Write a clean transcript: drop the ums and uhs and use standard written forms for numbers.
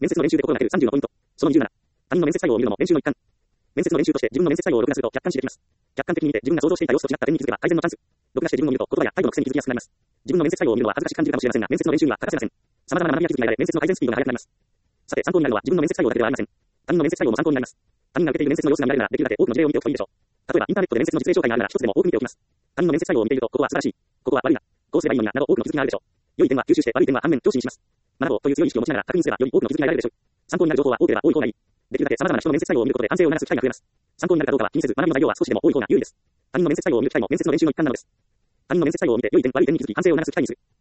面接の練習で心がける30のポイント。その27。他人の面接対応を見るのも練習の一環。面接の練習として自分の面接対応を録画すると客観視できます。客観的に見て自分が想像していた様子と違った点に気づけば改善のチャンス。録画して自分を見ると言葉や態度の癖に気づきやすくなります。自分の面接対応を見るのは恥ずかしく感じるかもしれませんが、面接の練習には欠かせません。様々な学びや気づきが得られ、面接の改善スピードが速くなります。さて、参考になるのは自分の面接対応だけではありません。他人の面接対応も参考になります。他人が受けている面接の様子が見られるなら、できるだけ多くの事例を見ておくといいでしょう。例えば、インターネットで面接の実例紹介があるなら、一つでも多く見ておきます。他人の面接対応を見ていると、ここは素晴らしい。ここは悪いな。こうすればいいのにな、など多くの気づきがあるでしょう。良い点は吸収して、悪い点は反面教師にします。学ぼうという強い意識を持ちながら確認すれば、より多くの気づきが得られるでしょう。参考になる情報は多ければ多い方がいい。できるだけ様々な人の面接対応を見ることで安静を促す機会が増えます。参考になるかどうかは気にせず、学びの材料は少しでも多い方が有利です。他人の面接対応を見る機会も面接の練習の一環なのです。他人の面接対応を見て良い点、悪い点に気づき、反省を促す機会にする。